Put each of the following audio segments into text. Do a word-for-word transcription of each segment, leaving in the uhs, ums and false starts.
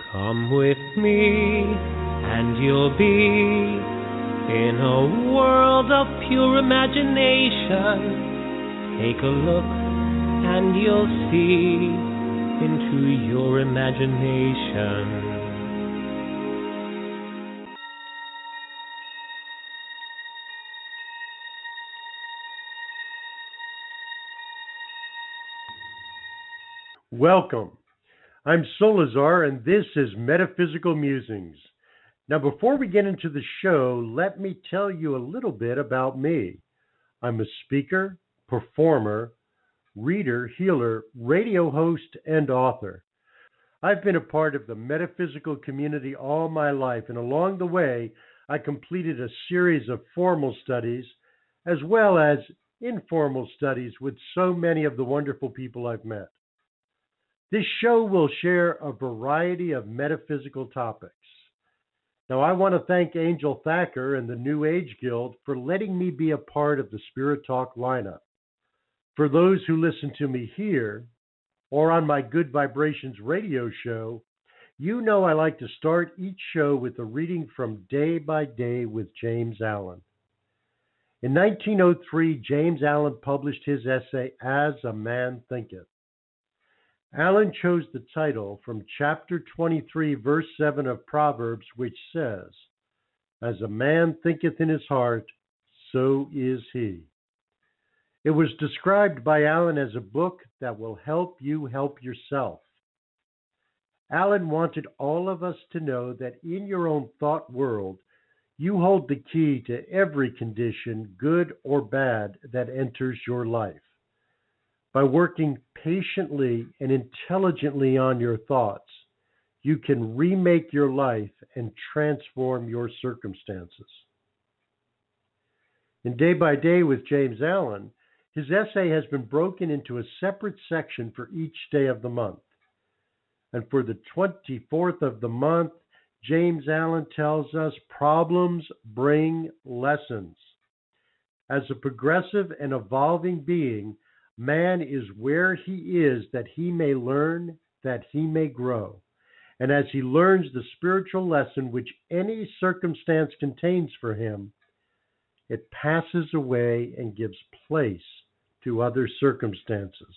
Come with me, and you'll be in a world of pure imagination. Take a look, and you'll see into your imagination. Welcome. I'm Solazar, and this is Metaphysical Musings. Now, before we get into the show, let me tell you a little bit about me. I'm a speaker, performer, reader, healer, radio host, and author. I've been a part of the metaphysical community all my life, and along the way, I completed a series of formal studies as well as informal studies with so many of the wonderful people I've met. This show will share a variety of metaphysical topics. Now, I want to thank Angel Thacker and the New Age Guild for letting me be a part of the Spirit Talk lineup. For those who listen to me here or on my Good Vibrations radio show, you know I like to start each show with a reading from Day by Day with James Allen. In nineteen oh three, James Allen published his essay, As a Man Thinketh. Allen chose the title from chapter twenty-three, verse seven of Proverbs, which says, As a man thinketh in his heart, so is he. It was described by Allen as a book that will help you help yourself. Allen wanted all of us to know that in your own thought world, you hold the key to every condition, good or bad, that enters your life. By working patiently and intelligently on your thoughts, you can remake your life and transform your circumstances. In Day by Day with James Allen, his essay has been broken into a separate section for each day of the month. And for the twenty-fourth of the month, James Allen tells us problems bring lessons. As a progressive and evolving being, man is where he is that he may learn, that he may grow. And as he learns the spiritual lesson which any circumstance contains for him, it passes away and gives place to other circumstances.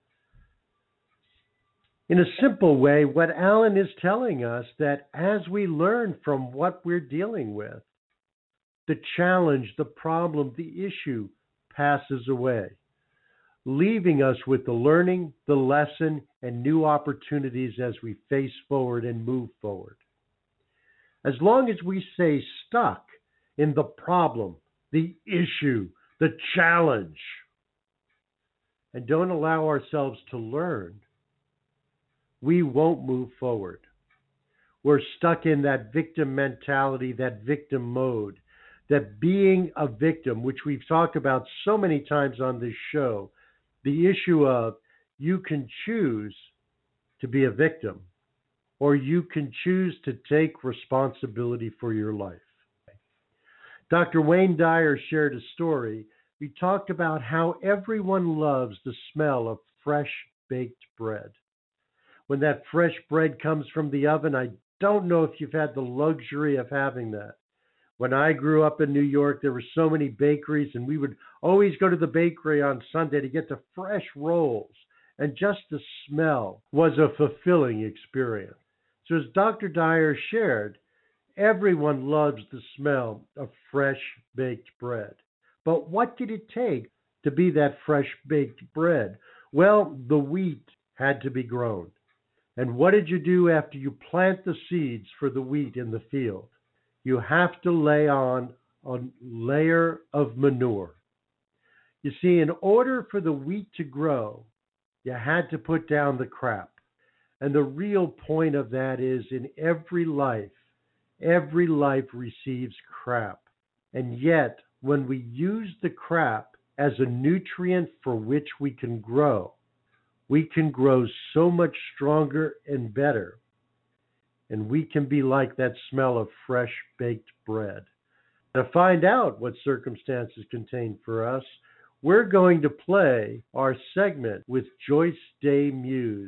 In a simple way, what Allen is telling us that as we learn from what we're dealing with, the challenge, the problem, the issue passes away, leaving us with the learning, the lesson, and new opportunities as we face forward and move forward. As long as we stay stuck in the problem, the issue, the challenge, and don't allow ourselves to learn, we won't move forward. We're stuck in that victim mentality, that victim mode, that being a victim, which we've talked about so many times on this show, the issue of you can choose to be a victim or you can choose to take responsibility for your life. Doctor Wayne Dyer shared a story. We talked about how everyone loves the smell of fresh baked bread. When that fresh bread comes from the oven, I don't know if you've had the luxury of having that. When I grew up in New York, there were so many bakeries, and we would always go to the bakery on Sunday to get the fresh rolls. And just the smell was a fulfilling experience. So as Doctor Dyer shared, everyone loves the smell of fresh baked bread. But what did it take to be that fresh baked bread? Well, the wheat had to be grown. And what did you do after you plant the seeds for the wheat in the field? You have to lay on a layer of manure. You see, in order for the wheat to grow, you had to put down the crap. And the real point of that is in every life, every life receives crap. And yet, when we use the crap as a nutrient for which we can grow, we can grow so much stronger and better. And we can be like that smell of fresh baked bread. To find out what circumstances contain for us, we're going to play our segment with Joyce Day Muse.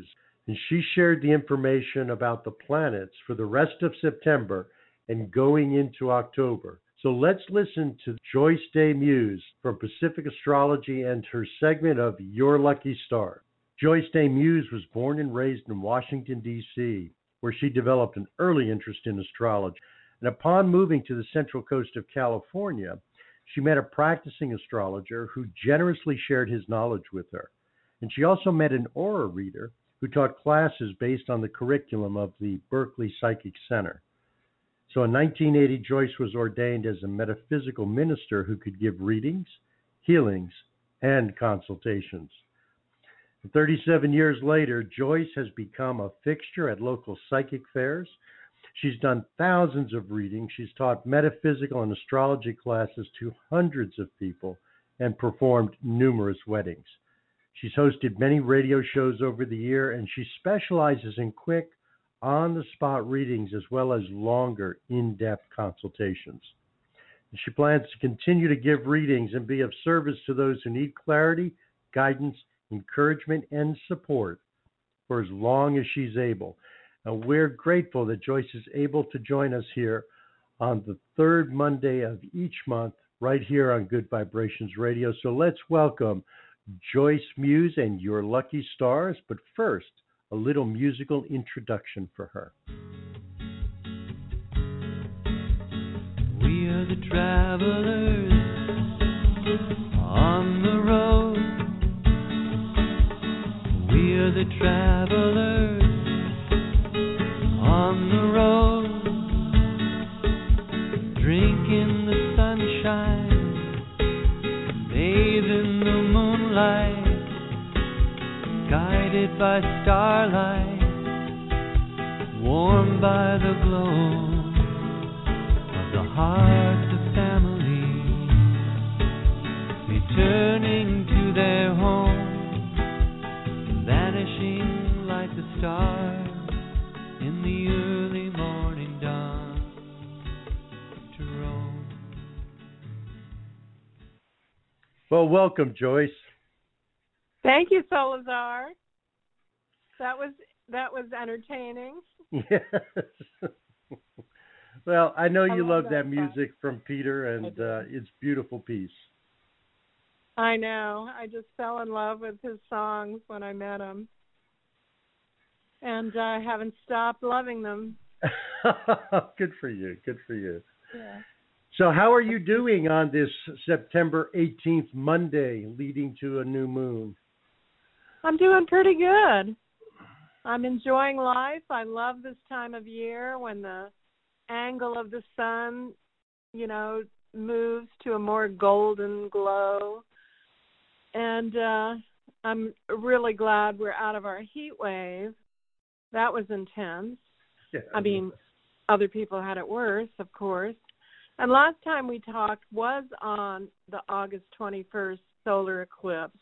and she shared the information about the planets for the rest of September and going into October. So let's listen to Joyce Day Muse from Pacific Astrology and her segment of Your Lucky Star. Joyce Day Muse was born and raised in Washington, D C, where she developed an early interest in astrology. And upon moving to the Central Coast of California, she met a practicing astrologer who generously shared his knowledge with her. And she also met an aura reader who taught classes based on the curriculum of the Berkeley Psychic Center. So in nineteen eighty, Joyce was ordained as a metaphysical minister who could give readings, healings, and consultations. And thirty-seven years later, Joyce has become a fixture at local psychic fairs. She's done thousands of readings. She's taught metaphysical and astrology classes to hundreds of people and performed numerous weddings. She's hosted many radio shows over the year, and she specializes in quick, on-the-spot readings as well as longer, in-depth consultations. And she plans to continue to give readings and be of service to those who need clarity, guidance, encouragement, and support for as long as she's able. And we're grateful that Joyce is able to join us here on the third Monday of each month, right here on Good Vibrations Radio. So let's welcome Joyce Muse and Your Lucky Stars. But first, a little musical introduction for her. We are the travelers on the road. We are the travelers on the road, drinking the sunshine, bathing the moonlight, guided by starlight, warmed by the glow of the hearts of family, returning to their home, vanishing like the stars in the early morning dawn to roam. Well, welcome, Joyce. Thank you, Salazar. That was that was entertaining. Yes. Well, I know you I love love that that music from Peter, and I do. uh, it's beautiful piece. I know. I just fell in love with his songs when I met him. And I uh, haven't stopped loving them. Good for you. Good for you. Yeah. So how are you doing on this September eighteenth Monday leading to a new moon? I'm doing pretty good. I'm enjoying life. I love this time of year when the angle of the sun, you know, moves to a more golden glow. And uh, I'm really glad we're out of our heat wave. That was intense. Yeah. I mean, other people had it worse, of course. And last time we talked was on the August twenty-first solar eclipse.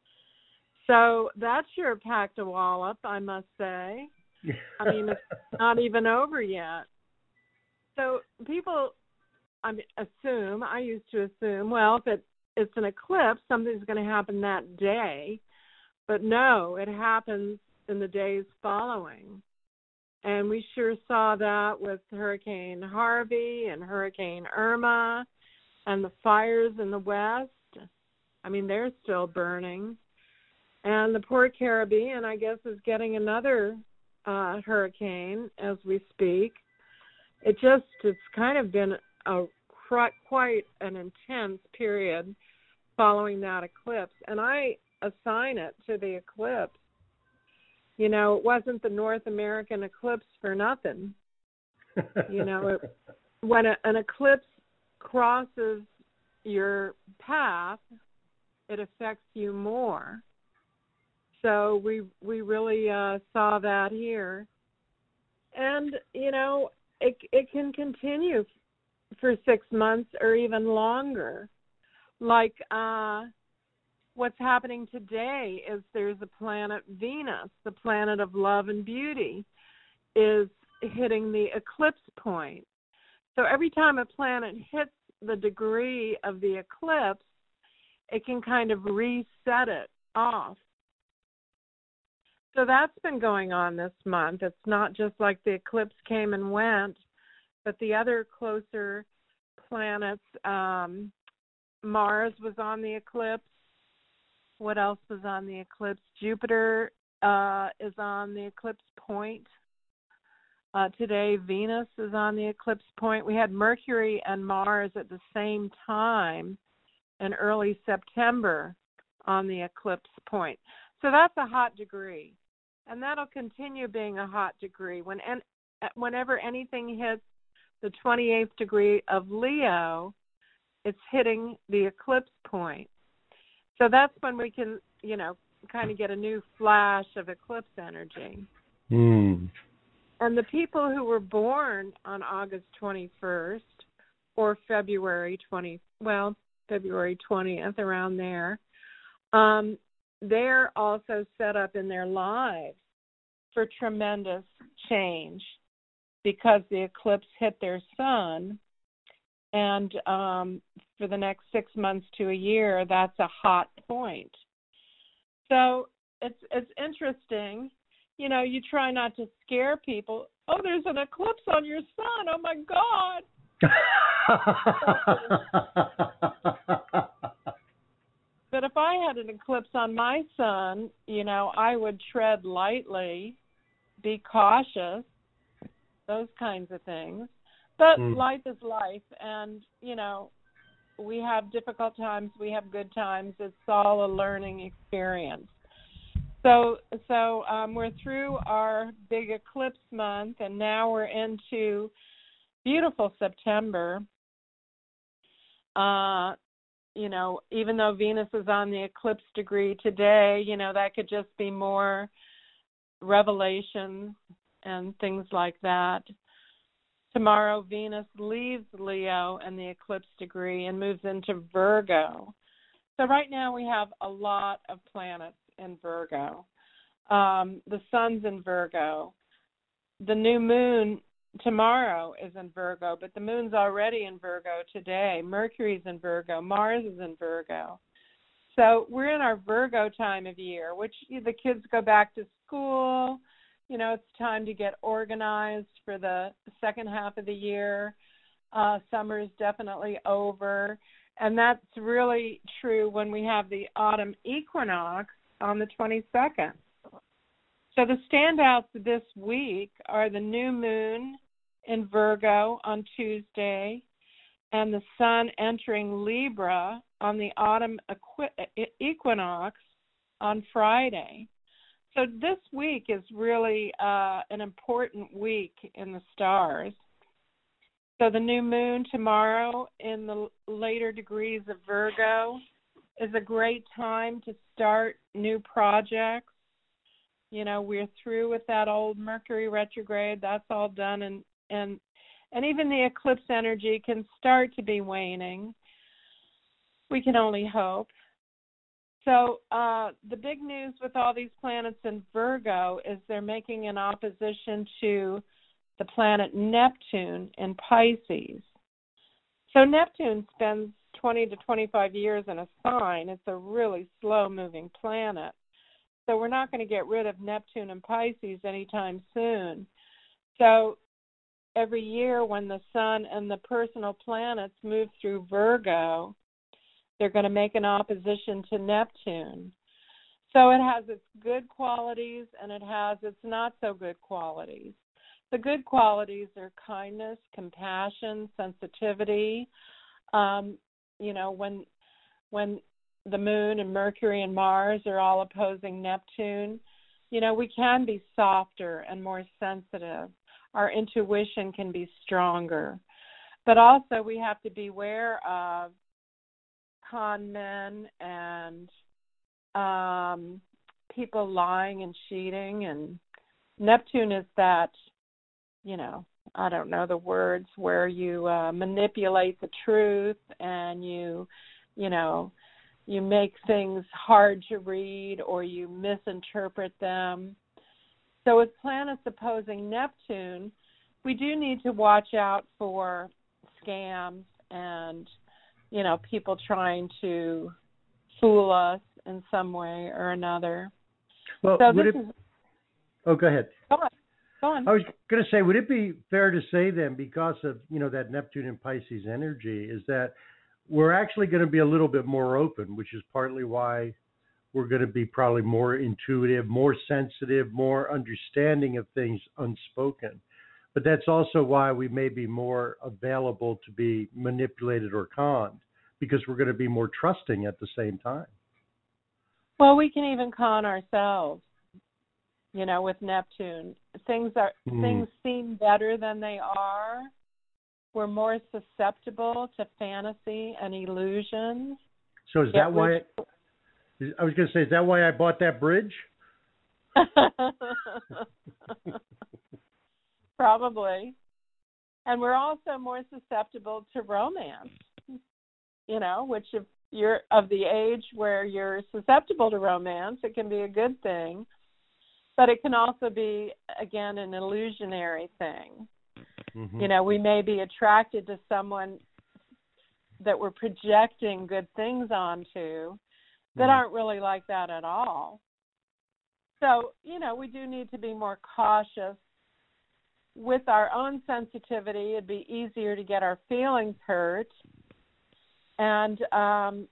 So that sure packed a wallop, I must say. I mean, it's not even over yet. So people, I mean, assume, I used to assume, well, if it, it's an eclipse, something's going to happen that day. But no, it happens in the days following. And we sure saw that with Hurricane Harvey and Hurricane Irma and the fires in the West. I mean, they're still burning. And the poor Caribbean, I guess, is getting another uh, hurricane as we speak. It just, it's kind of been a quite an intense period following that eclipse. And I assign it to the eclipse. You know, it wasn't the North American eclipse for nothing. You know, it, when a, an eclipse crosses your path, it affects you more. So we we really uh, saw that here. And, you know, it it can continue for six months or even longer. Like uh, what's happening today is there's a planet Venus, the planet of love and beauty, is hitting the eclipse point. So every time a planet hits the degree of the eclipse, it can kind of reset it off. So that's been going on this month. It's not just like the eclipse came and went, but the other closer planets, um, Mars was on the eclipse. What else was on the eclipse? Jupiter uh, is on the eclipse point. Uh, today, Venus is on the eclipse point. We had Mercury and Mars at the same time in early September on the eclipse point. So that's a hot degree. And that'll continue being a hot degree. When en- whenever anything hits the twenty-eighth degree of Leo, it's hitting the eclipse point. So that's when we can, you know, kind of get a new flash of eclipse energy. Mm. And the people who were born on August twenty-first or February twentieth, well, February twentieth, around there, um, they're also set up in their lives for tremendous change because the eclipse hit their sun. And um, for the next six months to a year, that's a hot point. So it's it's interesting. You know, you try not to scare people. Oh, there's an eclipse on your sun. Oh, my God. But if I had an eclipse on my sun, you know, I would tread lightly, be cautious, those kinds of things. But mm. life is life, and, you know, we have difficult times, we have good times. It's all a learning experience. So so um, we're through our big eclipse month, and now we're into beautiful September. Uh, you know, even though Venus is on the eclipse degree today, you know, that could just be more revelations and things like that. Tomorrow, Venus leaves Leo and the eclipse degree and moves into Virgo. So right now we have a lot of planets in Virgo. Um, the sun's in Virgo. The new moon tomorrow is in Virgo, but the moon's already in Virgo today. Mercury's in Virgo. Mars is in Virgo. So we're in our Virgo time of year, which the kids go back to school. You know, it's time to get organized for the second half of the year. Uh, summer's definitely over. And that's really true when we have the autumn equinox on the twenty-second. So the standouts this week are the new moon in Virgo on Tuesday and the sun entering Libra on the autumn equinox on Friday. So this week is really uh, an important week in the stars. So the new moon tomorrow in the later degrees of Virgo is a great time to start new projects. You know, we're through with that old Mercury retrograde. That's all done. And, and, and even the eclipse energy can start to be waning. We can only hope. So uh, the big news with all these planets in Virgo is they're making an opposition to the planet Neptune in Pisces. So Neptune spends twenty to twenty-five years in a sign. It's a really slow-moving planet. So we're not going to get rid of Neptune in Pisces anytime soon. So every year when the sun and the personal planets move through Virgo, they're going to make an opposition to Neptune. So it has its good qualities and it has its not so good qualities. The good qualities are kindness, compassion, sensitivity. Um, you know, when when the moon and Mercury and Mars are all opposing Neptune, you know, we can be softer and more sensitive. Our intuition can be stronger. But also we have to beware of con men and um, people lying and cheating. And Neptune is that, you know, I don't know the words, where you uh, manipulate the truth and you, you know, you make things hard to read or you misinterpret them. So with planets opposing Neptune, we do need to watch out for scams and, you know, people trying to fool us in some way or another. Well, so would this it, is, Oh, go ahead. Go on. Go on. I was going to say, would it be fair to say then, because of, you know, that Neptune and Pisces energy, is that we're actually going to be a little bit more open, which is partly why we're going to be probably more intuitive, more sensitive, more understanding of things unspoken. But that's also why we may be more available to be manipulated or conned, because we're going to be more trusting at the same time. Well, we can even con ourselves, you know, with Neptune. Things are mm. things seem better than they are. We're more susceptible to fantasy and illusions. So is Get that why? It, I was going to say, is that why I bought that bridge? Probably. And we're also more susceptible to romance, you know, which if you're of the age where you're susceptible to romance, it can be a good thing. But it can also be, again, an illusionary thing. Mm-hmm. You know, we may be attracted to someone that we're projecting good things onto that mm-hmm. aren't really like that at all. So, you know, we do need to be more cautious. With our own sensitivity, it'd be easier to get our feelings hurt and, um,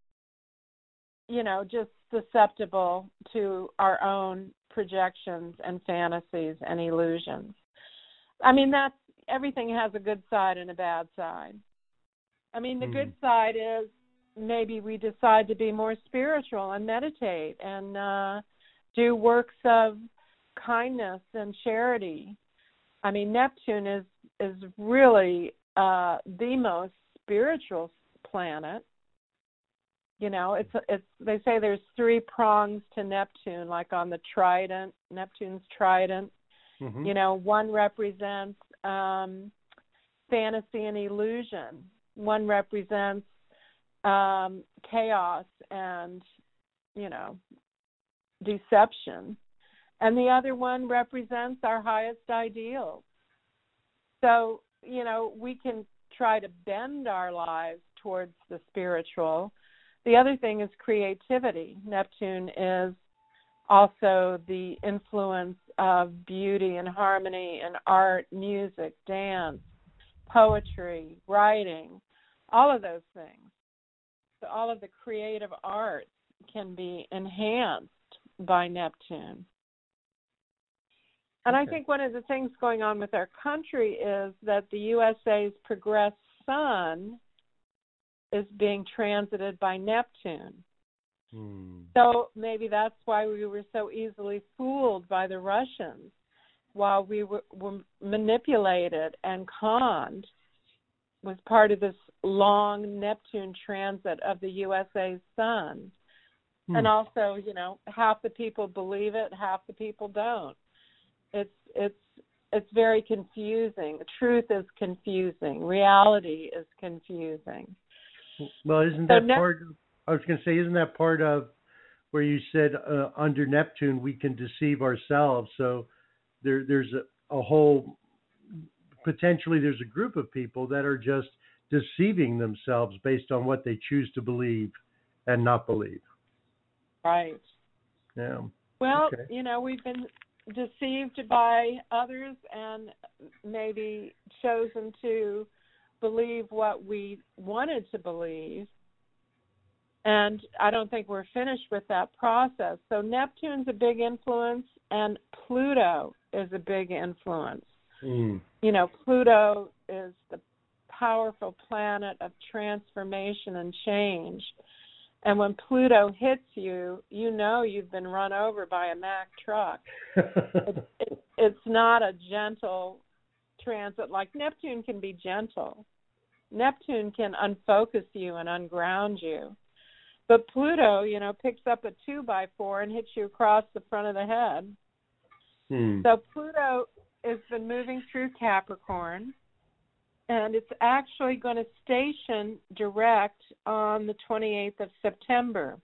you know, just susceptible to our own projections and fantasies and illusions. I mean, that's, everything has a good side and a bad side. I mean, the mm. good side is maybe we decide to be more spiritual and meditate and uh, do works of kindness and charity. I mean, Neptune is is really uh, the most spiritual planet. You know, it's it's. They say there's three prongs to Neptune, like on the trident, Neptune's trident. Mm-hmm. You know, one represents um, fantasy and illusion. One represents um, chaos and, you know, deception. And the other one represents our highest ideals. So, you know, we can try to bend our lives towards the spiritual. The other thing is creativity. Neptune is also the influence of beauty and harmony and art, music, dance, poetry, writing, all of those things. So all of the creative arts can be enhanced by Neptune. And okay. I think one of the things going on with our country is that the U S A's progressed sun is being transited by Neptune. Hmm. So maybe that's why we were so easily fooled by the Russians while we were, were manipulated and conned was part of this long Neptune transit of the U S A's sun. Hmm. And also, you know, half the people believe it, half the people don't. It's it's it's very confusing. Truth is confusing. Reality is confusing. Well, isn't that so part of, I was going to say, isn't that part of where you said uh, under Neptune we can deceive ourselves? So there there's a, a whole, potentially there's a group of people that are just deceiving themselves based on what they choose to believe and not believe. Right. Yeah. Well, okay. you know, we've been deceived by others and maybe chosen to believe what we wanted to believe. And I don't think we're finished with that process. So Neptune's a big influence and Pluto is a big influence. Mm. You know, Pluto is the powerful planet of transformation and change. And when Pluto hits you, you know you've been run over by a Mack truck. it, it, it's not a gentle transit. Like Neptune can be gentle. Neptune can unfocus you and unground you. But Pluto, you know, picks up a two by four and hits you across the front of the head. Hmm. So Pluto has been moving through Capricorn. And it's actually going to station direct on the twenty-eighth of September.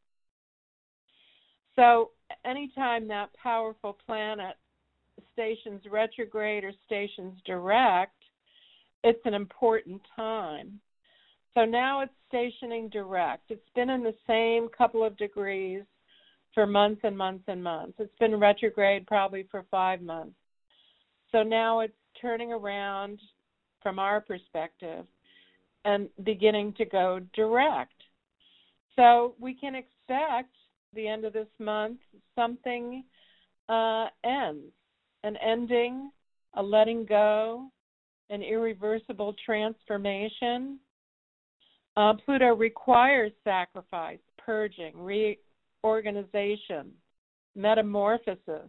So anytime that powerful planet stations retrograde or stations direct, it's an important time. So now it's stationing direct. It's been in the same couple of degrees for months and months and months. It's been retrograde probably for five months. So now it's turning around from our perspective and beginning to go direct. So we can expect the end of this month something uh, ends, an ending, a letting go, an irreversible transformation. Uh, Pluto requires sacrifice, purging, reorganization, metamorphosis.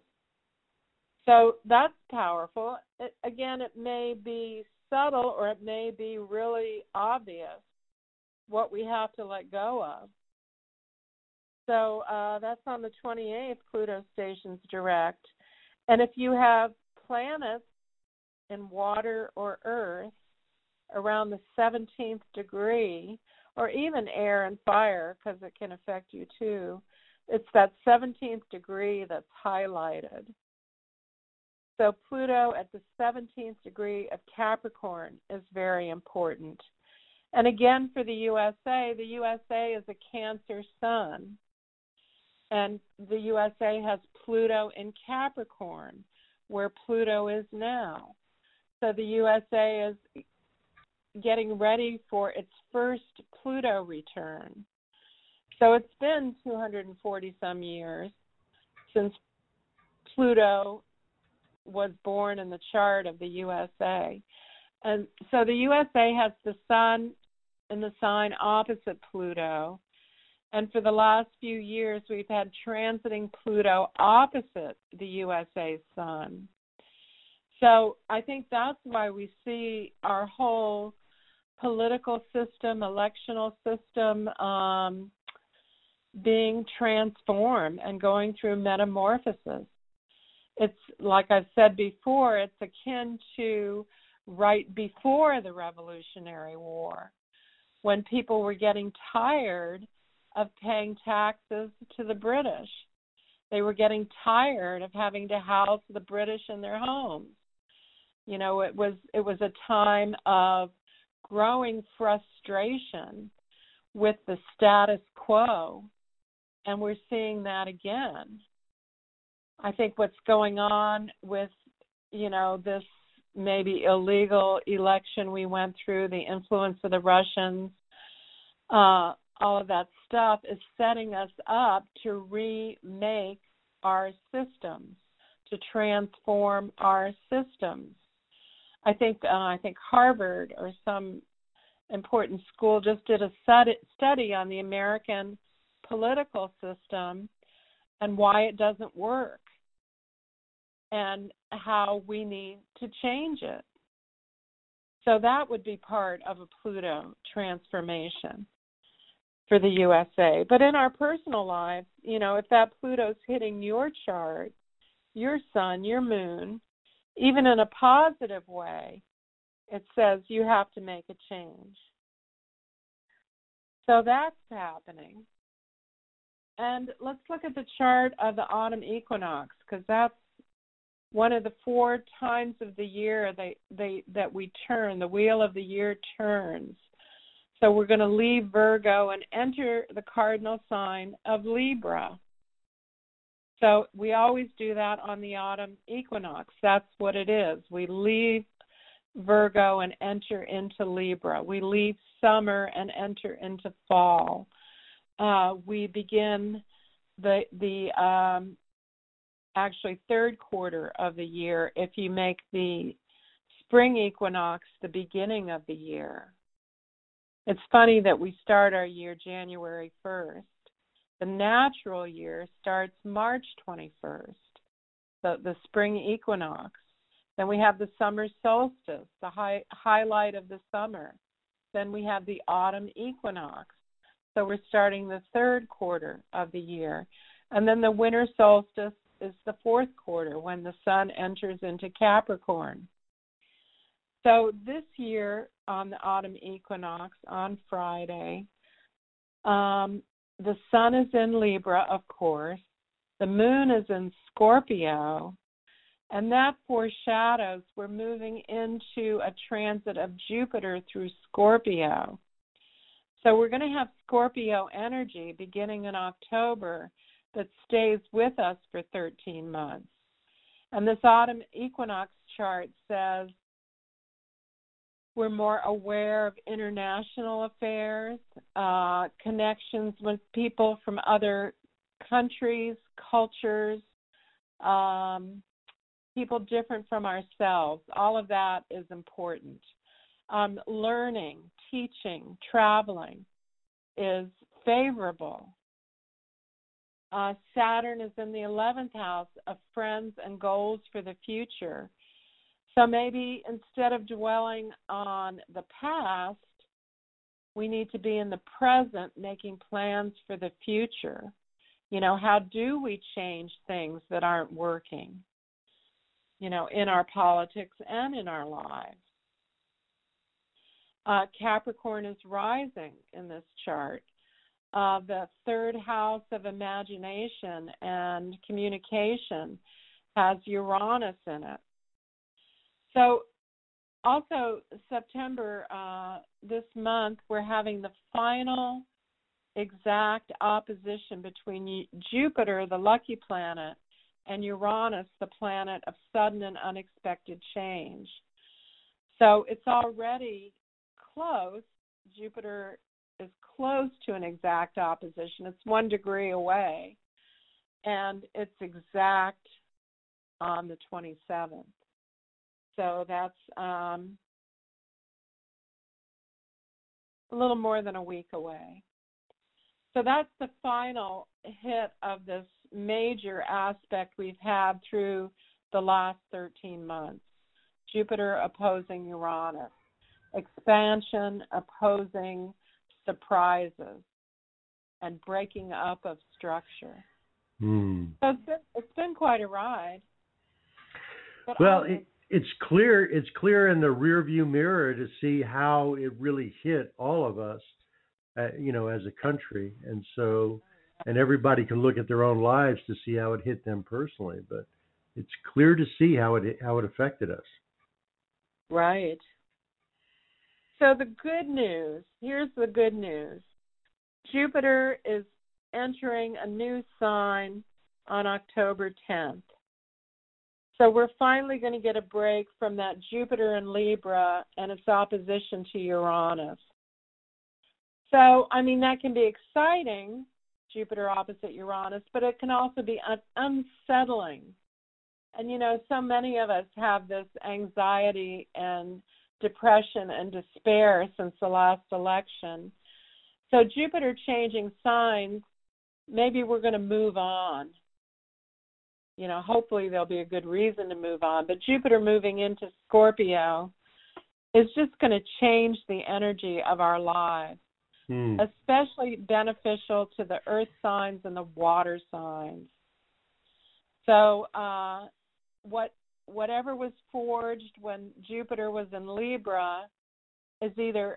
So that's powerful. It, again, it may be subtle or it may be really obvious what we have to let go of. So uh, that's on the twenty-eighth, Pluto stations direct. And if you have planets in water or earth around the seventeenth degree, or even air and fire, because it can affect you too, it's that seventeenth degree that's highlighted. So Pluto at the seventeenth degree of Capricorn is very important. And again, for the U S A, the U S A is a Cancer sun. And the U S A has Pluto in Capricorn, where Pluto is now. So the U S A is getting ready for its first Pluto return. So it's been two hundred forty some years since Pluto was born in the chart of the U S A. And so the U S A has the sun in the sign opposite Pluto. And for the last few years, we've had transiting Pluto opposite the U S A sun. So I think that's why we see our whole political system, electional system um, being transformed and going through metamorphosis. It's, like I've said before, it's akin to right before the Revolutionary War, when people were getting tired of paying taxes to the British. They were getting tired of having to house the British in their homes. You know, it was it was a time of growing frustration with the status quo, and we're seeing that again. I think what's going on with, you know, this maybe illegal election we went through, the influence of the Russians, uh, all of that stuff is setting us up to remake our systems, to transform our systems. I think uh, I think Harvard or some important school just did a study on the American political system and why it doesn't work and how we need to change it. So that would be part of a Pluto transformation for the U S A. But in our personal lives, you know, if that Pluto's hitting your chart, your sun, your moon, even in a positive way, it says you have to make a change. So that's happening. And let's look at the chart of the autumn equinox, because that's one of the four times of the year they, they, that we turn, the wheel of the year turns. So we're going to leave Virgo and enter the cardinal sign of Libra. So we always do that on the autumn equinox. That's what it is. We leave Virgo and enter into Libra. We leave summer and enter into fall. Uh, we begin the the um, actually third quarter of the year if you make the spring equinox the beginning of the year. It's funny that we start our year January first. The natural year starts March twenty-first, the, the spring equinox. Then we have the summer solstice, the high, highlight of the summer. Then we have the autumn equinox. So we're starting the third quarter of the year. And then the winter solstice is the fourth quarter when the sun enters into Capricorn. So this year on the autumn equinox on Friday, um, the sun is in Libra, of course. The moon is in Scorpio. And that foreshadows we're moving into a transit of Jupiter through Scorpio. So we're going to have Scorpio energy beginning in October that stays with us for thirteen months. And this autumn equinox chart says we're more aware of international affairs, uh, connections with people from other countries, cultures, um, people different from ourselves. All of that is important. Um, learning, teaching, traveling is favorable. Uh, Saturn is in the eleventh house of friends and goals for the future. So maybe instead of dwelling on the past, we need to be in the present, making plans for the future. You know, how do we change things that aren't working, you know, in our politics and in our lives? Uh, Capricorn is rising in this chart. Uh, the third house of imagination and communication has Uranus in it. So also September, uh, this month, we're having the final exact opposition between Jupiter, the lucky planet, and Uranus, the planet of sudden and unexpected change. So it's already close. Jupiter is close to an exact opposition. It's one degree away, and it's exact on the twenty-seventh. So that's um, a little more than a week away. So that's the final hit of this major aspect we've had through the last thirteen months. Jupiter opposing Uranus. Expansion opposing surprises and breaking up of structure. Hmm. So it's been, it's been quite a ride. But Well, I, it, it's clear. It's clear in the rearview mirror to see how it really hit all of us, uh, you know, as a country, and so, and everybody can look at their own lives to see how it hit them personally. But it's clear to see how it how it affected us. Right. So the good news, here's the good news. Jupiter is entering a new sign on October tenth. So we're finally going to get a break from that Jupiter in Libra and its opposition to Uranus. So, I mean, that can be exciting, Jupiter opposite Uranus, but it can also be un- unsettling. And, you know, so many of us have this anxiety and depression and despair since the last election. So Jupiter changing signs, maybe we're going to move on. You know, hopefully there'll be a good reason to move on. But Jupiter moving into Scorpio is just going to change the energy of our lives, hmm. especially beneficial to the earth signs and the water signs. So uh, what whatever was forged when Jupiter was in Libra is either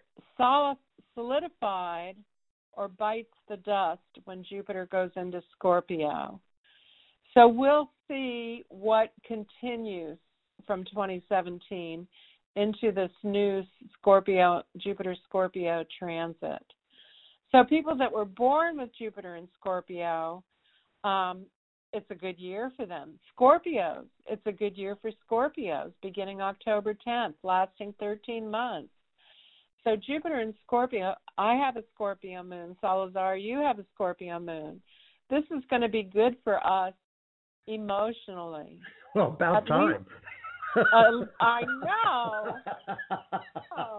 solidified or bites the dust when Jupiter goes into Scorpio. So we'll see what continues from twenty seventeen into this new Scorpio, Jupiter-Scorpio transit. So people that were born with Jupiter in Scorpio, um, it's a good year for them. Scorpios, it's a good year for Scorpios, beginning October tenth, lasting thirteen months. So Jupiter in Scorpio, I have a Scorpio moon. Salazar, you have a Scorpio moon. This is going to be good for us emotionally. Well, about At time. Least, uh, I know. Oh,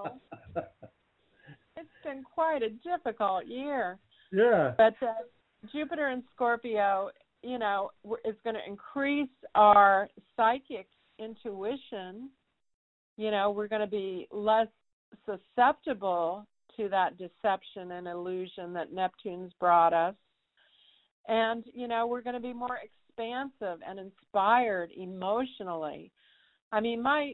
it's been quite a difficult year. Yeah. But uh, Jupiter in Scorpio, you know, is going to increase our psychic intuition. You know, we're going to be less susceptible to that deception and illusion that Neptune's brought us. And, you know, we're going to be more expansive and inspired emotionally. I mean, my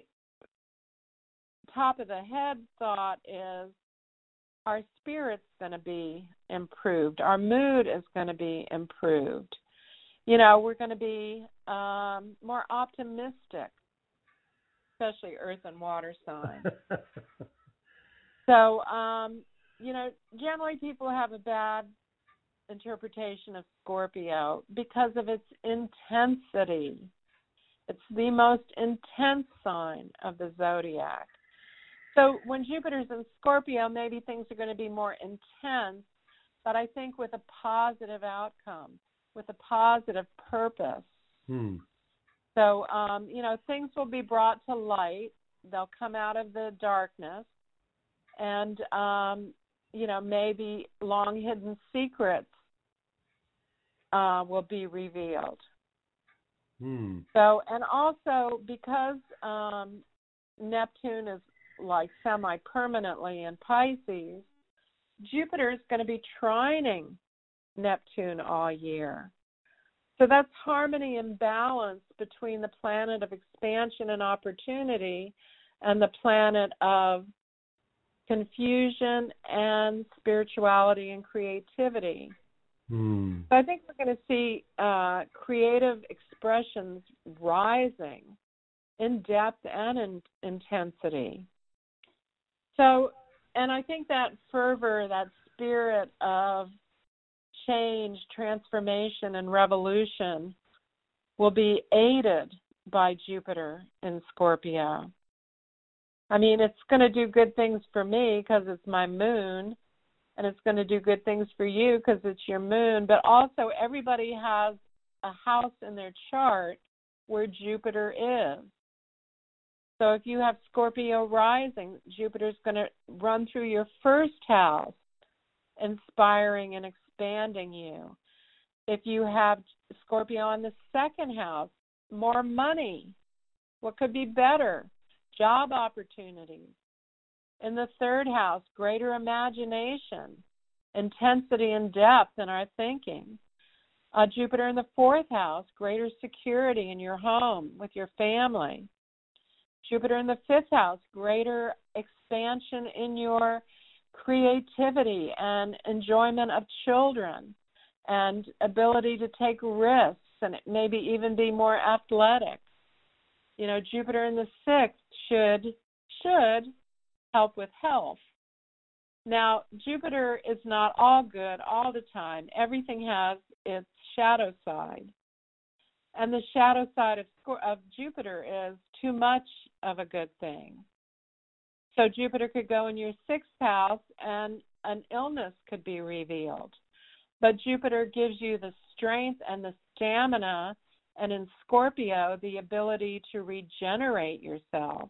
top of the head thought is our spirit's going to be improved. Our mood is going to be improved. You know, we're going to be um, more optimistic, especially earth and water signs. So, um, you know, generally people have a bad interpretation of Scorpio because of its intensity. It's the most intense sign of the zodiac. So when Jupiter's in Scorpio, maybe things are going to be more intense, but I think with a positive outcome, with a positive purpose. Hmm. So, um, you know, things will be brought to light. They'll come out of the darkness. And, um, you know, maybe long-hidden secrets uh, will be revealed. Hmm. So, and also because um, Neptune is like semi-permanently in Pisces, Jupiter is going to be trining Neptune all year. So that's harmony and balance between the planet of expansion and opportunity and the planet of confusion and spirituality and creativity. Hmm. So I think we're going to see uh, creative expressions rising in depth and in intensity. So, and I think that fervor, that spirit of change, transformation, and revolution will be aided by Jupiter in Scorpio. I mean, it's going to do good things for me because it's my moon, and it's going to do good things for you because it's your moon, but also everybody has a house in their chart where Jupiter is. So if you have Scorpio rising, Jupiter's going to run through your first house, inspiring and expanding you. If you have Scorpio in the second house, more money. What could be better? Job opportunities. In the third house, greater imagination, intensity and depth in our thinking. Uh, Jupiter in the fourth house, greater security in your home with your family. Jupiter in the fifth house, greater expansion in your creativity and enjoyment of children and ability to take risks and maybe even be more athletic. You know, Jupiter in the sixth should should help with health. Now, Jupiter is not all good all the time. Everything has its shadow side. And the shadow side of, of Jupiter is too much of a good thing. So Jupiter could go in your sixth house and an illness could be revealed. But Jupiter gives you the strength and the stamina, and in Scorpio, the ability to regenerate yourself.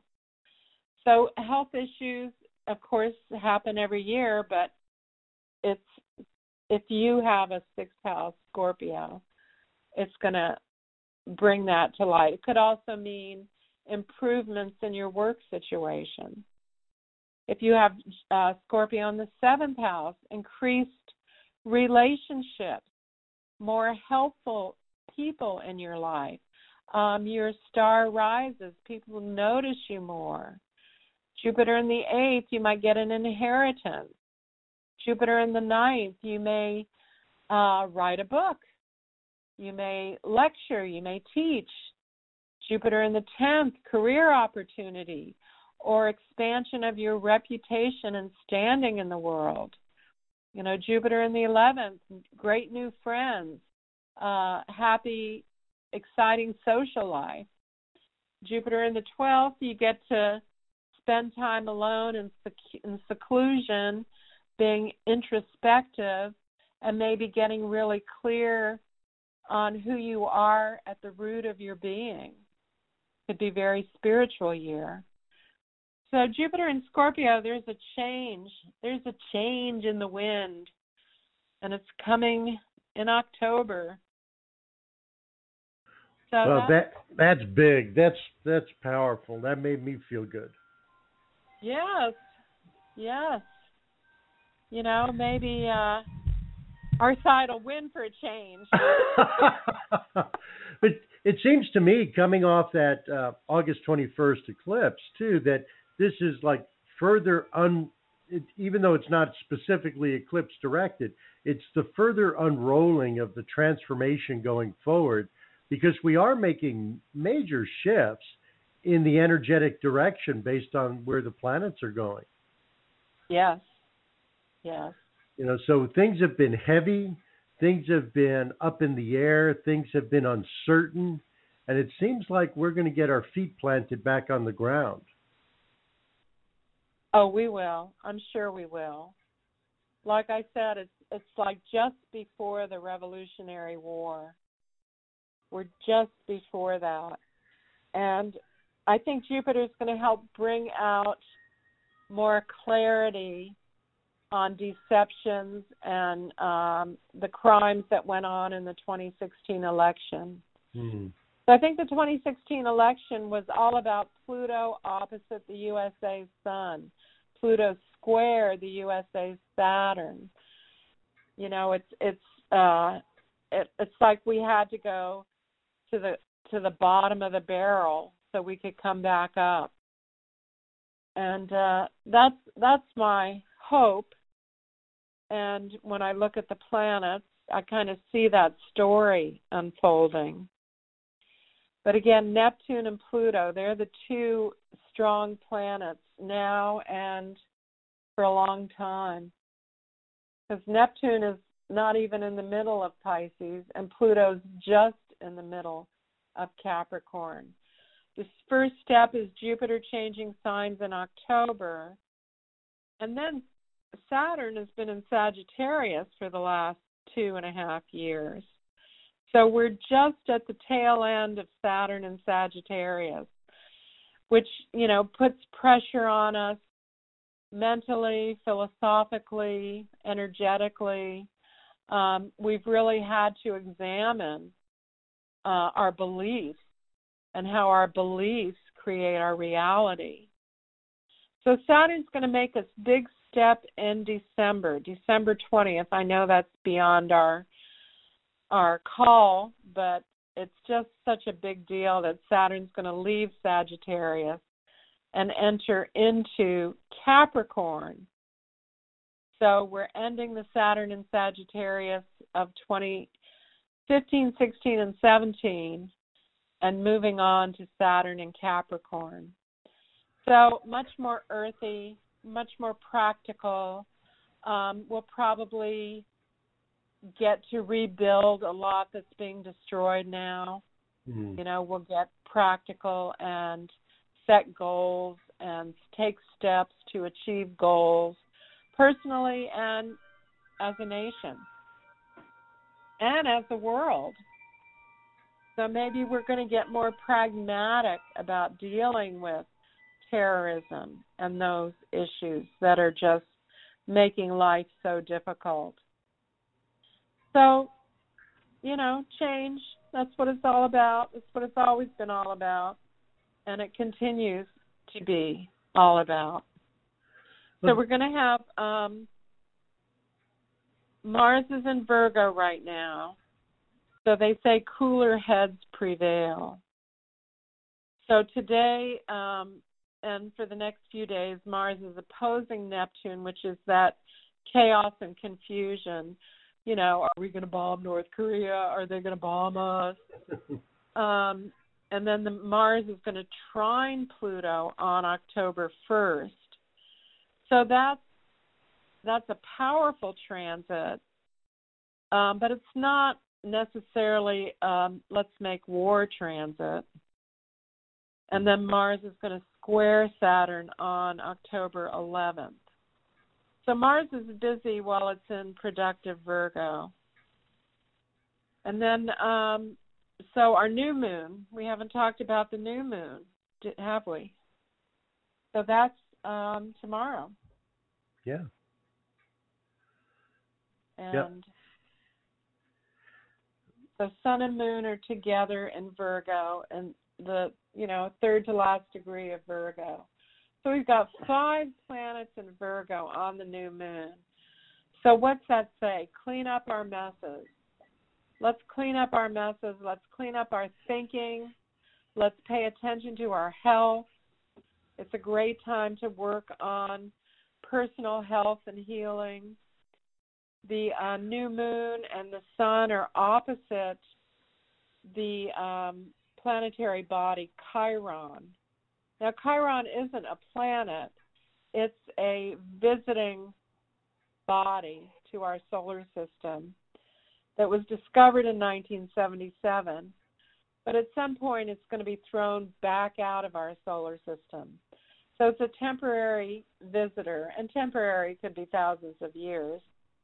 So health issues, of course, happen every year, but it's if you have a sixth house Scorpio, it's going to bring that to light. It could also mean improvements in your work situation. If you have uh, Scorpio in the seventh house, increased relationships, more helpful people in your life. Um, your star rises. People notice you more. Jupiter in the eighth, you might get an inheritance. Jupiter in the ninth, you may uh, write a book. You may lecture. You may teach. Jupiter in the tenth, career opportunity or expansion of your reputation and standing in the world. You know, Jupiter in the eleventh, great new friends, uh, happy, exciting social life. Jupiter in the twelfth, you get to spend time alone in, sec- in seclusion, being introspective, and maybe getting really clear on who you are at the root of your being. Could be a very spiritual year. So Jupiter in Scorpio, there's a change. There's a change in the wind, and it's coming in October. So Well, that's, that that's big. That's that's powerful. That made me feel good. yes, yes. You know, maybe uh, our side will win for a change. But it seems to me, coming off that uh, August twenty-first eclipse, too, that this is like further, un, it, even though it's not specifically eclipse directed, it's the further unrolling of the transformation going forward, because we are making major shifts in the energetic direction based on where the planets are going. Yes, yes. You know, so things have been heavy, things have been up in the air, things have been uncertain, and it seems like we're going to get our feet planted back on the ground. Oh, we will. I'm sure we will. Like I said, it's it's like just before the Revolutionary War. We're just before that. And I think Jupiter's going to help bring out more clarity on deceptions and um, the crimes that went on in the twenty sixteen election. Hmm. So I think the twenty sixteen election was all about Pluto opposite the U S A Sun, Pluto square the U S A Saturn. You know, it's it's uh, it, it's like we had to go to the to the bottom of the barrel so we could come back up, and uh, that's that's my hope. And when I look at the planets, I kind of see that story unfolding. But again, Neptune and Pluto, they're the two strong planets now and for a long time. Because Neptune is not even in the middle of Pisces, and Pluto's just in the middle of Capricorn. The first step is Jupiter changing signs in October, and then Saturn has been in Sagittarius for the last two and a half years. So we're just at the tail end of Saturn and Sagittarius, which, you know, puts pressure on us mentally, philosophically, energetically. Um, we've really had to examine uh, our beliefs and how our beliefs create our reality. So Saturn's going to make a big step in December, December twentieth. I know that's beyond our our call, but it's just such a big deal that Saturn's going to leave Sagittarius and enter into Capricorn. So we're ending the Saturn in Sagittarius of twenty fifteen, sixteen, and seventeen and moving on to Saturn in Capricorn. So much more earthy, much more practical. Um, we'll probably get to rebuild a lot that's being destroyed now. Mm. You know, we'll get practical and set goals and take steps to achieve goals personally and as a nation and as a world. So maybe we're going to get more pragmatic about dealing with terrorism and those issues that are just making life so difficult. So, you know, change, that's what it's all about. That's what it's always been all about. And it continues to be all about. So we're going to have, um, Mars is in Virgo right now. So they say cooler heads prevail. So today, um, and for the next few days, Mars is opposing Neptune, which is that chaos and confusion. You know, are we going to bomb North Korea? Are they going to bomb us? um, and then the Mars is going to trine Pluto on October first. So that's, that's a powerful transit, um, but it's not necessarily um, let's make war transit. And then Mars is going to square Saturn on October eleventh. So Mars is busy while it's in productive Virgo. And then, um, so our new moon, we haven't talked about the new moon, have we? So that's um, tomorrow. Yeah. And yep. So Sun and Moon are together in Virgo, and the, you know, third to last degree of Virgo. So we've got five planets in Virgo on the new moon. So what's that say? Clean up our messes. Let's clean up our messes. Let's clean up our thinking. Let's pay attention to our health. It's a great time to work on personal health and healing. The uh, new moon and the sun are opposite the um, planetary body Chiron. Now, Chiron isn't a planet. It's a visiting body to our solar system. that was discovered in nineteen seventy-seven, but at some point it's going to be thrown back out of our solar system. So it's a temporary visitor, and temporary could be thousands of years.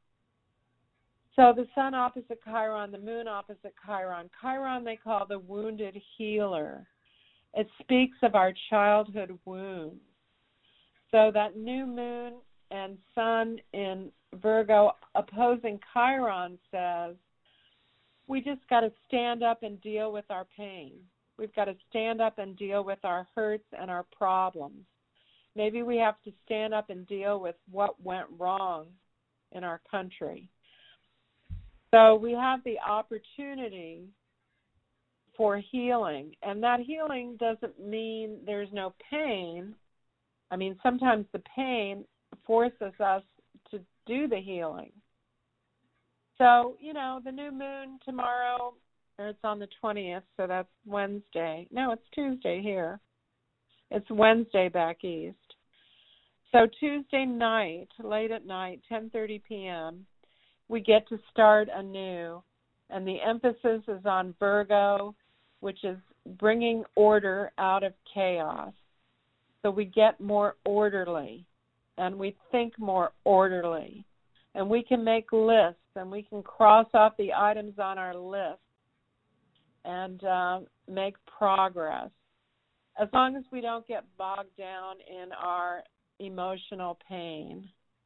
So the sun opposite Chiron, the moon opposite Chiron. Chiron they call the wounded healer. It speaks of our childhood wounds. So that new moon and sun in Virgo opposing Chiron says, we just got to stand up and deal with our pain. We've got to stand up and deal with our hurts and our problems. Maybe we have to stand up and deal with what went wrong in our country. So we have the opportunity for healing, and that healing doesn't mean there's no pain. I mean, sometimes the pain forces us to do the healing. So, you know, the new moon tomorrow, or it's on the twentieth, so that's Wednesday. No, it's Tuesday here. It's Wednesday back east. So Tuesday night, late at night, ten thirty p.m., we get to start anew. And the emphasis is on Virgo, which is bringing order out of chaos. So we get more orderly, and we think more orderly. And we can make lists, and we can cross off the items on our list and uh, make progress, as long as we don't get bogged down in our emotional pain.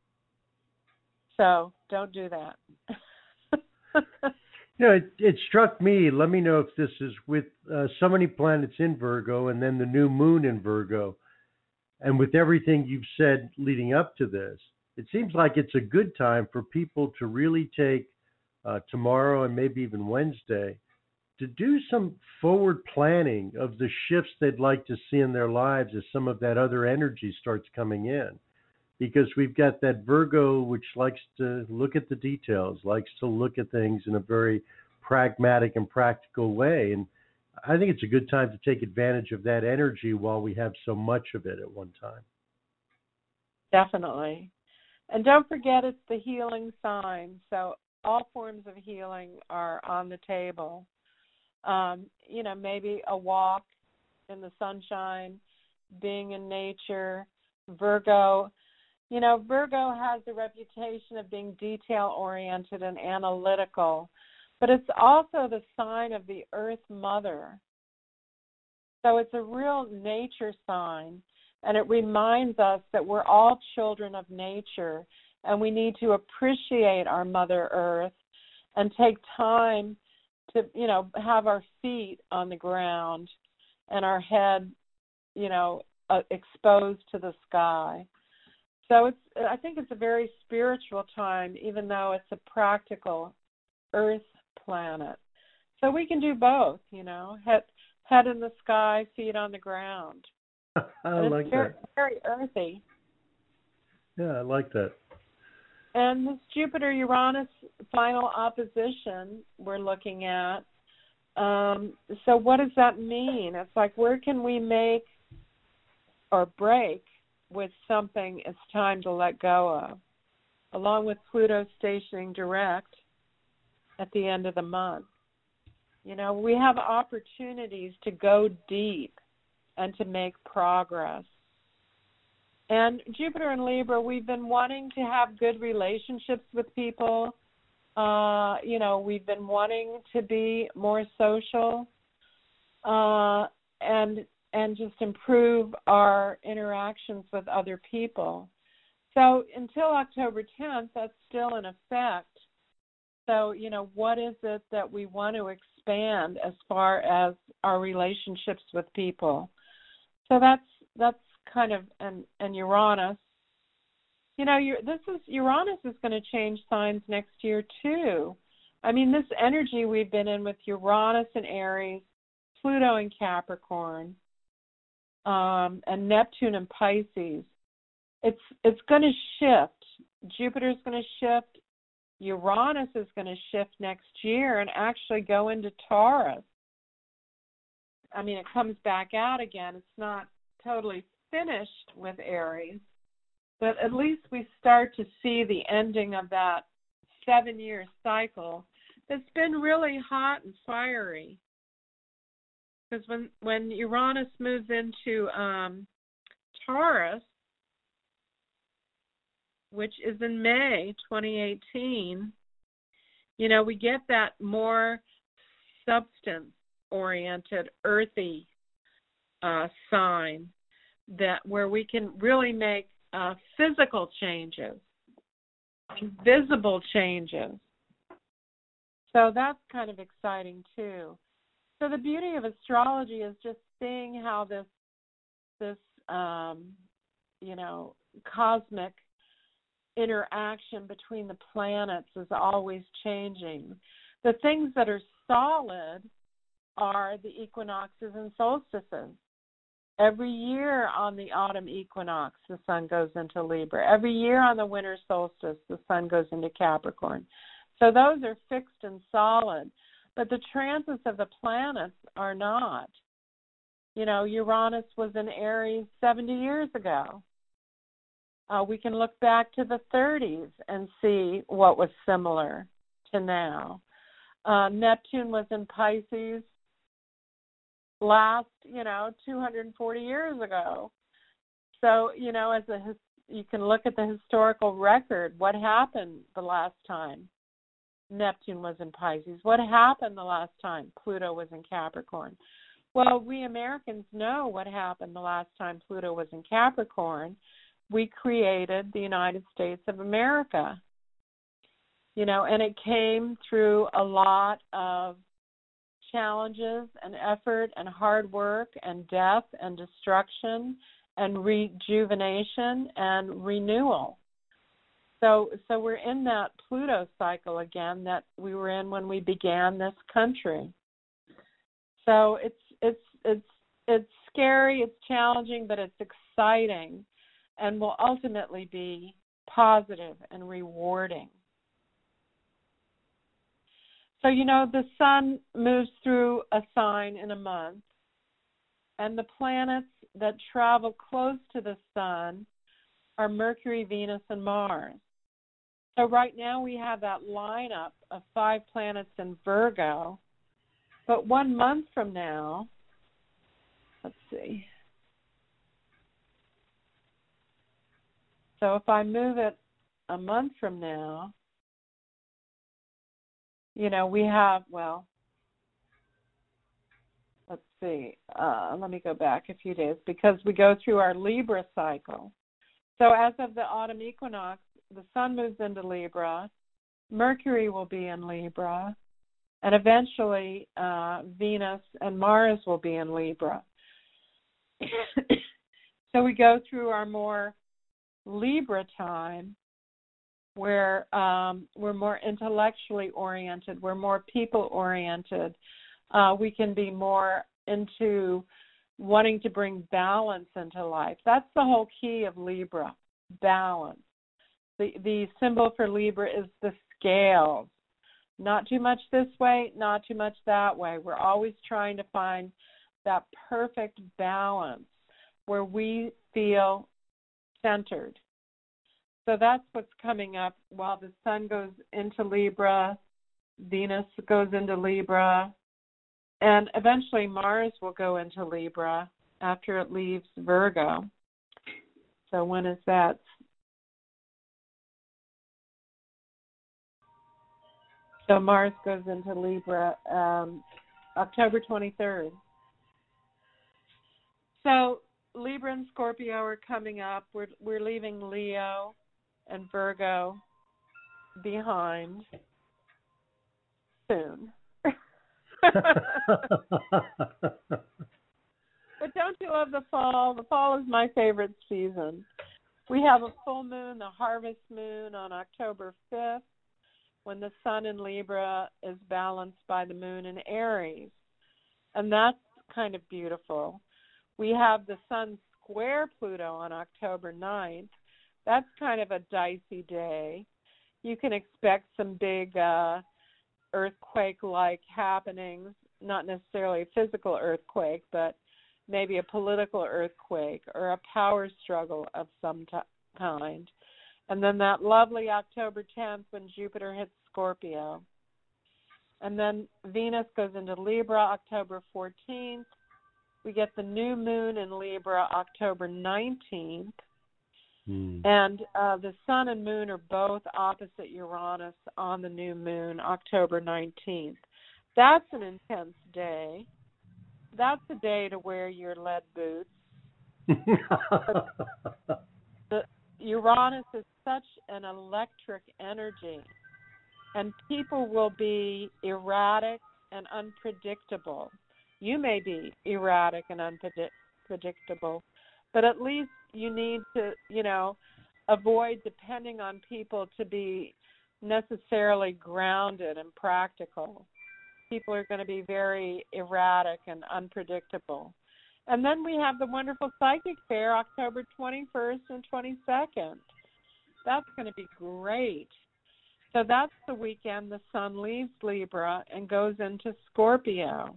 So don't do that. You know, it, it struck me, let me know if this is with uh, so many planets in Virgo and then the new moon in Virgo, and with everything you've said leading up to this, it seems like it's a good time for people to really take uh, tomorrow and maybe even Wednesday to do some forward planning of the shifts they'd like to see in their lives as some of that other energy starts coming in. Because we've got that Virgo which likes to look at the details, likes to look at things in a very pragmatic and practical way. And I think it's a good time to take advantage of that energy while we have so much of it at one time. Definitely. And don't forget, it's the healing sign. So all forms of healing are on the table. Um, you know, maybe a walk in the sunshine, being in nature. Virgo, you know, Virgo has the reputation of being detail-oriented and analytical, but it's also the sign of the Earth Mother. So it's a real nature sign. And it reminds us that we're all children of nature, and we need to appreciate our Mother Earth and take time to, you know, have our feet on the ground and our head, you know, uh, exposed to the sky. So it's, I think it's a very spiritual time, even though it's a practical Earth planet. So we can do both, you know, head, head in the sky, feet on the ground. I like very, that. Very earthy. Yeah, I like that. And this Jupiter-Uranus final opposition we're looking at, um, so what does that mean? It's like, where can we make or break with something it's time to let go of, along with Pluto stationing direct at the end of the month. You know, we have opportunities to go deep and to make progress. And Jupiter and Libra, we've been wanting to have good relationships with people. Uh, you know, we've been wanting to be more social uh, and and just improve our interactions with other people. So until October tenth, that's still in effect. So, you know, what is it that we want to expand as far as our relationships with people? So that's that's kind of, and, and Uranus. You know, you're, this is Uranus is going to change signs next year too. I mean, this energy we've been in with Uranus in Aries, Pluto in Capricorn, um, and Neptune in Pisces, it's it's going to shift. Jupiter's going to shift. Uranus is going to shift next year and actually go into Taurus. I mean, it comes back out again. It's not totally finished with Aries, but at least we start to see the ending of that seven-year cycle it's been really hot and fiery. Because when, when Uranus moves into um, Taurus, which is in May twenty eighteen, you know, we get that more substance-oriented, earthy uh, sign that where we can really make uh, physical changes, visible changes. So that's kind of exciting too. So the beauty of astrology is just seeing how this, this, um, you know, cosmic interaction between the planets is always changing. The things that are solid are the equinoxes and solstices. Every year on the autumn equinox, the sun goes into Libra. Every year on the winter solstice, the sun goes into Capricorn. So those are fixed and solid. But the transits of the planets are not. You know, Uranus was in Aries seventy years ago. Uh, we can look back to the thirties and see what was similar to now. Uh, Neptune was in Pisces last, you know, two hundred forty years ago. So, you know, as a you can look at the historical record. What happened the last time Neptune was in Pisces? What happened the last time Pluto was in Capricorn? Well, we Americans know what happened the last time Pluto was in Capricorn. We created the United States of America. You know, and it came through a lot of challenges and effort and hard work and death and destruction and rejuvenation and renewal. So so we're in that Pluto cycle again that we were in when we began this country. So it's it's it's it's scary, it's challenging, but it's exciting and will ultimately be positive and rewarding. So, you know, the sun moves through a sign in a month, and the planets that travel close to the sun are Mercury, Venus, and Mars. So right now we have that lineup of five planets in Virgo, but one month from now, let's see. So if I move it a month from now, you know, we have, well, let's see, uh, let me go back a few days because we go through our Libra cycle. So as of the autumn equinox, the sun moves into Libra, Mercury will be in Libra, and eventually uh, Venus and Mars will be in Libra. So we go through our more Libra time where um, we're more intellectually oriented, we're more people oriented. Uh, we can be more into wanting to bring balance into life. That's the whole key of Libra, balance. The, the symbol for Libra is the scales. Not too much this way, not too much that way. We're always trying to find that perfect balance where we feel centered. So that's what's coming up while the sun goes into Libra, Venus goes into Libra, and eventually Mars will go into Libra after it leaves Virgo. So when is that? So Mars goes into Libra um, October twenty-third. So Libra and Scorpio are coming up. We're we're leaving Leo and Virgo behind soon. But don't you love the fall? The fall is my favorite season. We have a full moon, the harvest moon, on October fifth, when the sun in Libra is balanced by the moon in Aries. And that's kind of beautiful. We have the sun square Pluto on October ninth. That's kind of a dicey day. You can expect some big uh, earthquake-like happenings, not necessarily a physical earthquake, but maybe a political earthquake or a power struggle of some t- kind. And then that lovely October tenth when Jupiter hits Scorpio. And then Venus goes into Libra October fourteenth. We get the new moon in Libra October nineteenth. Mm. And uh, the sun and moon are both opposite Uranus on the new moon October nineteenth. That's an intense day. That's a day to wear your lead boots. The Uranus is such an electric energy, and people will be erratic and unpredictable. You may be erratic and unpredictable, but at least you need to, you know, avoid depending on people to be necessarily grounded and practical. People are going to be very erratic and unpredictable. And then we have the wonderful Psychic Fair, October twenty-first and twenty-second. That's going to be great. So that's the weekend the sun leaves Libra and goes into Scorpio.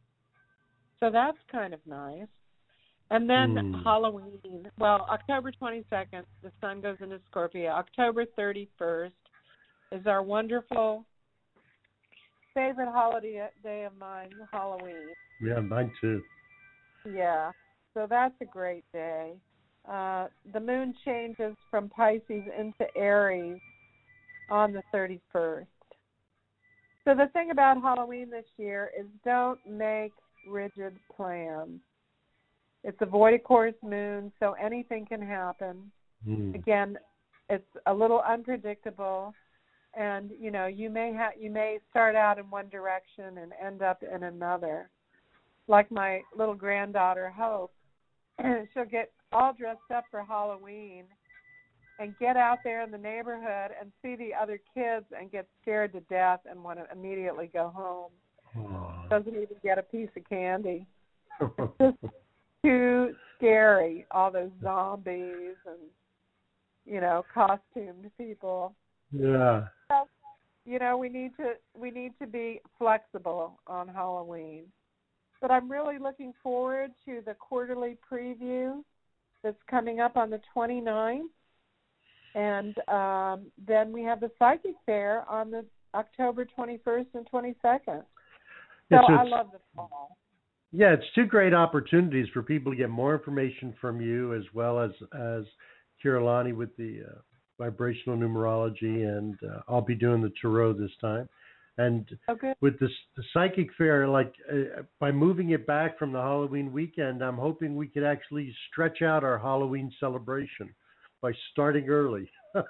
So that's kind of nice. And then Mm. Halloween. Well, October twenty-second, the sun goes into Scorpio. October thirty-first is our wonderful favorite holiday day of mine, Halloween. Yeah, mine too. Yeah, so that's a great day. Uh, the moon changes from Pisces into Aries on the thirty-first. So the thing about Halloween this year is don't make rigid plans. It's a void of course moon, so anything can happen. Mm. Again, it's a little unpredictable, and you know you may ha- you may start out in one direction and end up in another. Like my little granddaughter Hope, she'll get all dressed up for Halloween and get out there in the neighborhood and see the other kids and get scared to death and want to immediately go home. Aww. Doesn't even get a piece of candy. It's just too scary, all those zombies and, you know, costumed people. Yeah. So, you know, we need to we need to be flexible on Halloween. But I'm really looking forward to the quarterly preview that's coming up on the twenty-ninth. And um, then we have the Psychic Fair on the October twenty-first and twenty-second. So Yeah, so I it's- love the fall. Yeah, it's two great opportunities for people to get more information from you, as well as as Kirillani with the uh, vibrational numerology, and uh, I'll be doing the tarot this time. And Okay. with this, the Psychic Fair, like uh, by moving it back from the Halloween weekend, I'm hoping we could actually stretch out our Halloween celebration by starting early.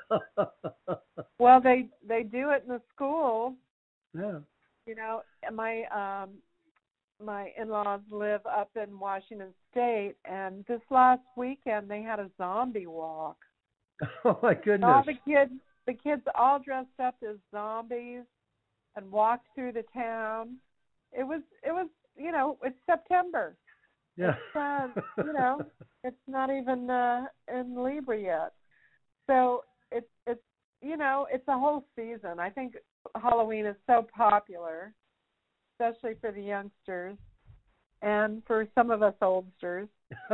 Well, they they do it in the school. Yeah. You know, my um, my in-laws live up in Washington State, and this last weekend they had a zombie walk. Oh my goodness. All the kids, the kids all dressed up as zombies and walked through the town. It was, it was, you know, it's September. Yeah. It's, uh, you know, it's not even uh, in Libra yet. So it's, it's, you know, it's a whole season. I think Halloween is so popular, especially for the youngsters and for some of us oldsters.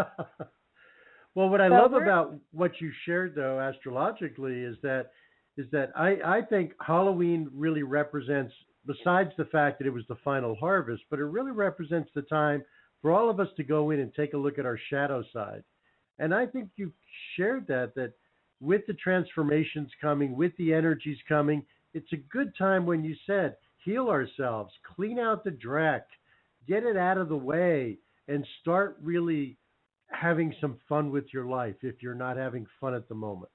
Well, what I So love we're- about what you shared, though, astrologically, is that is that I, I think Halloween really represents, besides the fact that it was the final harvest, but it really represents the time for all of us to go in and take a look at our shadow side. And I think you shared that, that with the transformations coming, with the energies coming, it's a good time when you said, heal ourselves, clean out the dreck, get it out of the way, and start really having some fun with your life if you're not having fun at the moment.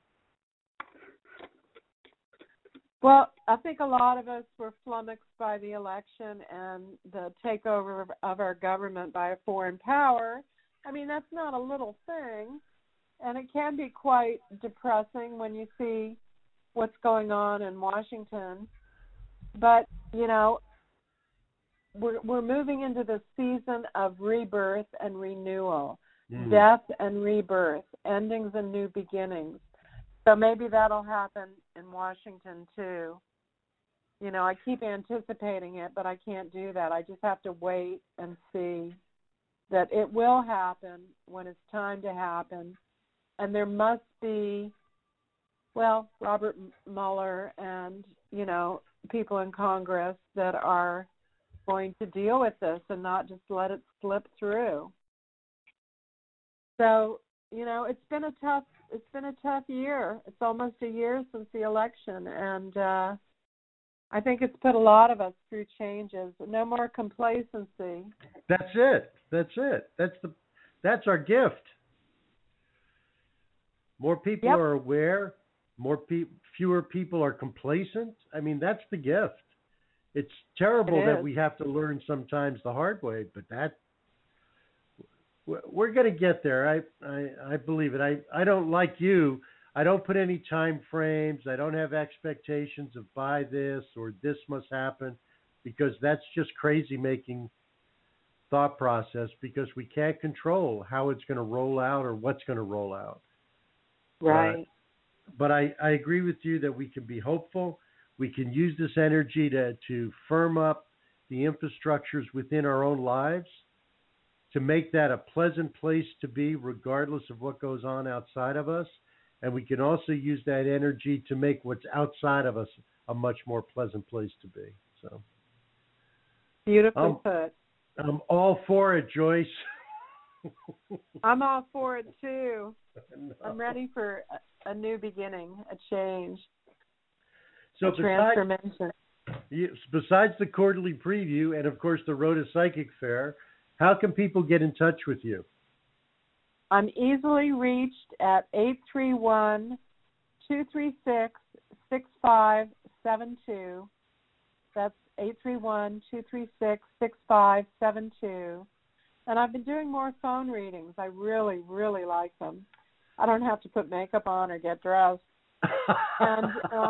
Well, I think a lot of us were flummoxed by the election and the takeover of, of our government by a foreign power. I mean, that's not a little thing, and it can be quite depressing when you see what's going on in Washington. But, you know, we're, we're moving into the season of rebirth and renewal, Mm. death and rebirth, endings and new beginnings. So maybe that'll happen in Washington too. You know, I keep anticipating it, but I can't do that. I just have to wait and see that it will happen when it's time to happen. And there must be, well, Robert Mueller and, you know, people in Congress that are going to deal with this and not just let it slip through. So, you know, it's been a tough it's been a tough year. It's almost a year since the election, and uh, I think it's put a lot of us through changes. No more complacency. That's it. That's it. That's the that's our gift. More people Yep. are aware. More pe- fewer people are complacent. I mean, that's the gift. It's terrible It that is. we have to learn sometimes the hard way, but that we're going to get there. I, I I believe it. I I don't like you. I don't put any time frames. I don't have expectations of buy this or this must happen, because that's just crazy making thought process, because we can't control how it's going to roll out or what's going to roll out. Right. But I, I agree with you that we can be hopeful. We can use this energy to, to firm up the infrastructures within our own lives, to make that a pleasant place to be regardless of what goes on outside of us. And we can also use that energy to make what's outside of us a much more pleasant place to be. So, Beautifully um, put. I'm all for it, Joyce. I'm all for it too. No. I'm ready for a, a new beginning, a change, So a besides, transformation. you- besides the quarterly preview and, of course, the Rhoda Psychic Fair, how can people get in touch with you? I'm easily reached at eight three one, two three six, six five seven two. That's eight three one, two three six, six five seven two. And I've been doing more phone readings. I really, really like them. I don't have to put makeup on or get dressed. And um,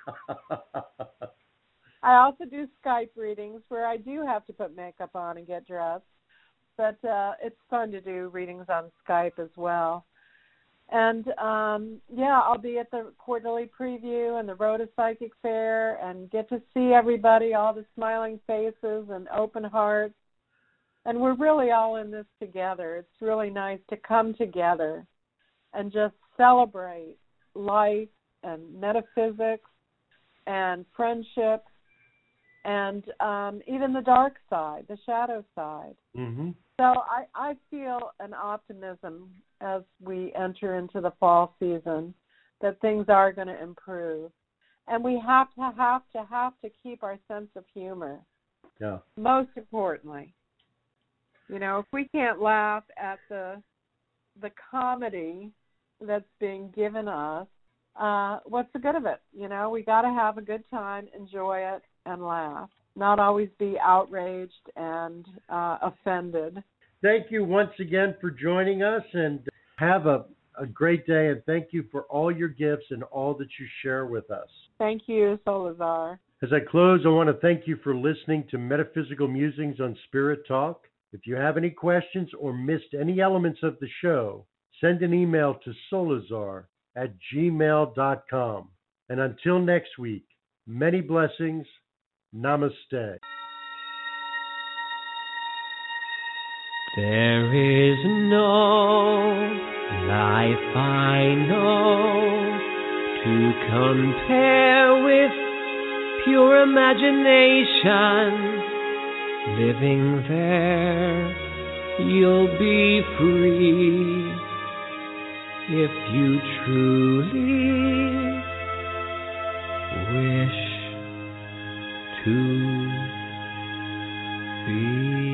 I also do Skype readings where I do have to put makeup on and get dressed. But uh, it's fun to do readings on Skype as well. And, um, yeah, I'll be at the quarterly preview and the Rhoda Psychic Fair and get to see everybody, all the smiling faces and open hearts. And we're really all in this together. It's really nice to come together and just celebrate life and metaphysics and friendship and um, even the dark side, the shadow side. Mm-hmm. So I, I feel an optimism as we enter into the fall season that things are going to improve. And we have to, have to, have to keep our sense of humor. Yeah. Most importantly. You know, if we can't laugh at the the comedy that's being given us, uh, what's the good of it? You know, we got to have a good time, enjoy it, and laugh. Not always be outraged and uh, offended. Thank you once again for joining us, and have a, a great day, and thank you for all your gifts and all that you share with us. Thank you, Solazar. As I close, I want to thank you for listening to Metaphysical Musings on Spirit Talk. If you have any questions or missed any elements of the show, send an email to solazar at gmail dot com. And until next week, many blessings. Namaste. There is no life I know to compare with pure imagination. Living there, you'll be free if you truly wish to be.